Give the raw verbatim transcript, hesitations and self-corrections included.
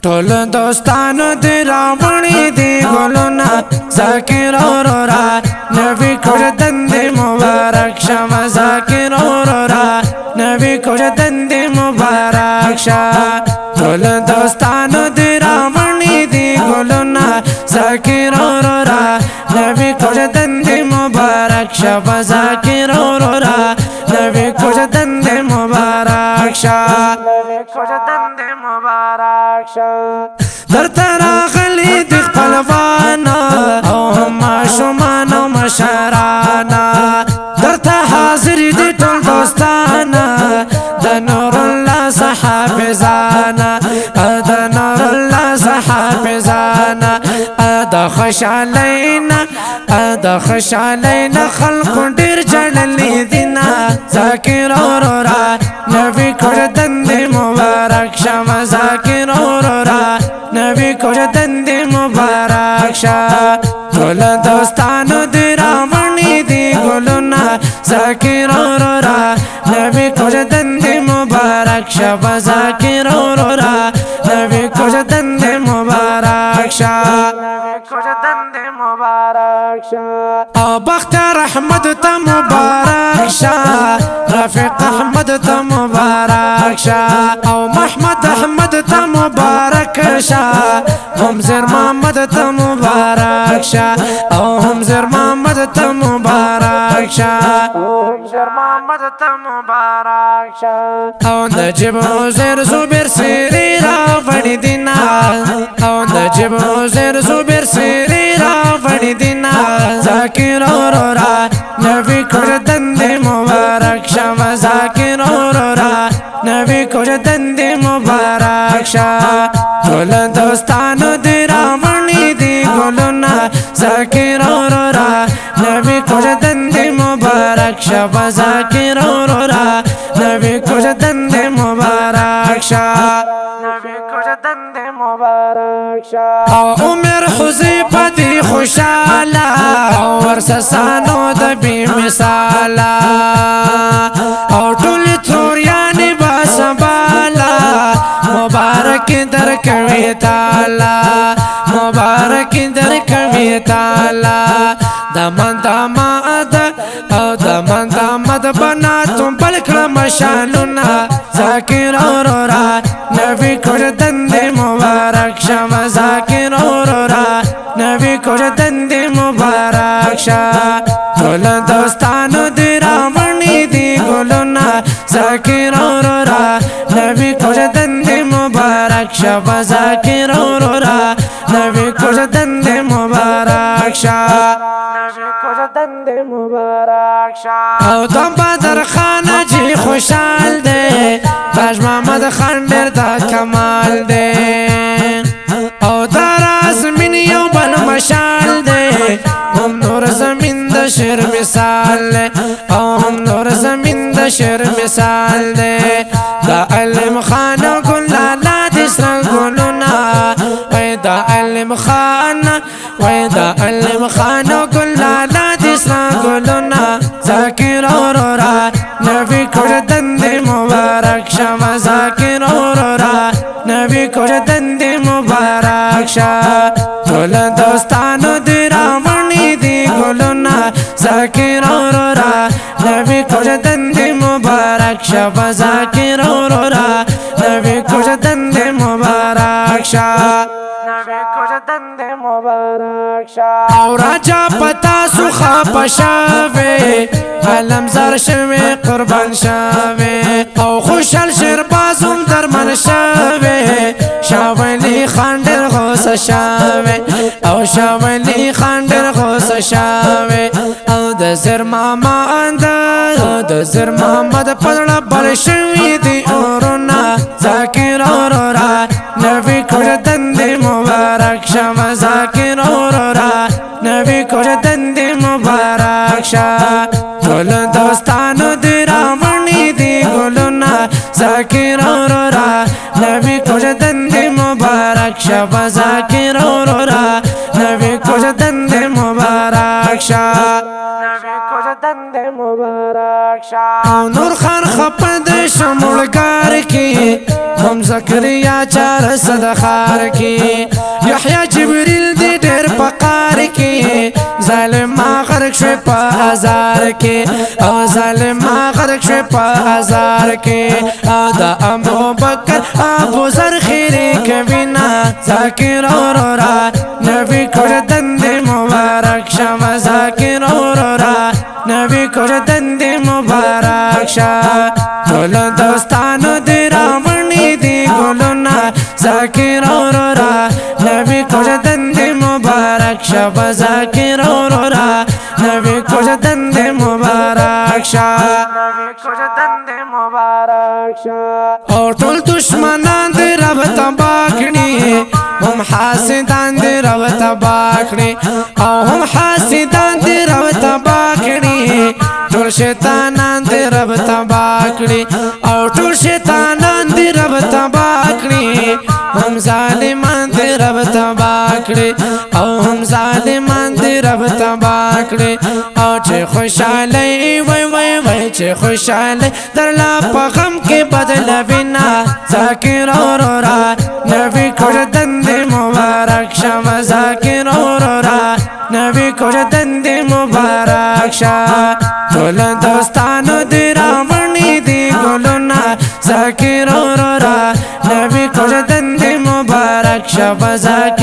ټول دوستانو دی راوړي دی ګلونه ذاکر اورورا نبی کوژدن دی مبارک شمه ذاکر اورورا نبی کوژدن دی مبارک شمه ټول دوستانو دی راوړي دی ګلونه ذاکر اورورا نبی کوژدن دی مبارک شمه ذاکر اورورا نبی کوژدن دی مبارک شمه نبی کوژدن دی مبارک شمه در تراغلی دی خپلوانا او ماشومان او مشرانا در تا حاضر دی ټول دوستانا د نور الله صحافظانا د نور الله صحافظانا د خوشالینا د خوشالینا خلق ډیر جړلې دینا ذاکر اورورا نبی کوژدن دی مبارک شمه ذاکر اورورا نبی کوژدن دی مبارک شمه ټول دوستانو دی راوړي دی ګلونه ذاکر اورورا نبی کوژدن دی مبارک شمه ذاکر اورورا نبی کوژدن دی مبارک شمه نبی کوژدن دی مبارک شمه او بختیار احمد ته مبارک شمه رفیق احمد ته مبارک شمه او محمد احمد ته مبارک شمه همزر محمد ته مبارک شمه او همزر محمد ته مبارک شمه همزر محمد ته مبارک شمه او نجیب حضیر زبیر سری راوړي دینا او نجیب حضیر زبیر سری راوړي دینا ذاکر اورورا نبی کوژدن دی مبارک شمه ذاکر اورورا نبی کوژدن دی مبارک شمه ټول دوستانو دی راوړي دی ګلونه ذاکر اورورا نبی کوژدن دی مبارک شمه ذاکر اورورا نبی کوژدن دی مبارک شمه نبی کوژدن دی مبارک شمه او عمر حذیفه دی خوشاله او ورسسانو د بی مثاله او ټول توریانې باسباله مبارک درکوي تعالی مبارک درکوي تعالی دمن دماد او دمن دماد بناتم بل کړه مشالونه ذاکر اورورا نبی کوژدن دی مبارک شمه ذاکر اورورا نبی کوژدن دی مبارک شمه ټول دوستانو دی راوړي دی ګلونه ذاکر اورورا نبی کوژدن دی مبارک شمه ذاکر اورورا نبی کوژدن دی مبارک شمه نبی کوژدن دی مبارک شمه او دم بدر خان جی خوشحال دی تاج محمد خان ډیر دا کمال دی او دراز من یو بل مشال دی هم نور زمین د شیر مثال دی او هم نور زمین د شیر مثال دی دا علم خان ګل لالا د سر ګلونه وای دا علم خان وای دا علم خان ګل لالا د سر ګلونه ذاکر اورورا نبی کوژدن دی مبارک شمه ذاکر اورورا نبی کوژدن دی مبارک شمه ټول دوستانو دی راوړي دی ګلونه ذاکر اورورا نبی کوژدن دی مبارک شمه ذاکر اورورا نبی کوژدن دی مبارک شمه نبی کوژدن دی مبارک شمه او راجا پتا سوخه پشاوي علم زر شوی قربان شوی او خوشحال شیربازم درمن شوی شاولی خان ډیر غوسه شوی او شاولی خان ډیر غوسه شوی او د زر ماما اند د زر محمد پړه بل شوی دی اورونه ذاکر اورورا نبی کوژدن دی مبارک شمه ذاکر اورورا نبی کوژدن دی مبارک شمه ټول دوستانو دی راوړي دی ګلونه ذاکر اورورا نبی کوژدن دی مبارک شمه ذاکر اورورا نبی کوژدن دی مبارک شمه نبی کوژدن دی مبارک او نور خان خپد شمولګار کی هم زکریا چار صدخار کی یحیی جبریل دی ډېر پقار کی ظالم ما غرق شو په هزار کی او ظالم ما غرق شو په هزار کی او دا ابو بکر ابو ذر خیری کبینا ذاکر اورورا نبی کردن دی مبارک شما ذاکر اورورا نبی کردن دی مبارک شا ټول دوستانو دی راوړنی دی ګلونا ذاکر اورورا نبی کردن دی مبارک شا ذاکر اورورا نبی کردن دی مبارک شا نبی کردن دی مبارک شا او ټول دشمنان دی رب تباکړي هم حاسدان دی رب تباکړي او هم حاسدان دی رب تباکړي ټول شیطانان دی رب تباکړي او ټول شیطانان دی رب تباکړي هم ظالمان دی رب تباکړي او هم ظالمان دی رب تباکړي او چې خوشاله وای وای وای چې خوشاله درلا په غم کې بدل وینا ذاکر اورورا نبی کردن دی مبارک شما ذاکر اورورا نبی کردن دی مبارک شا ټول دوستانو دی راوړنی دی ګلونا ذاکر اورورا نبی کردن دی مبارک شما ذاکر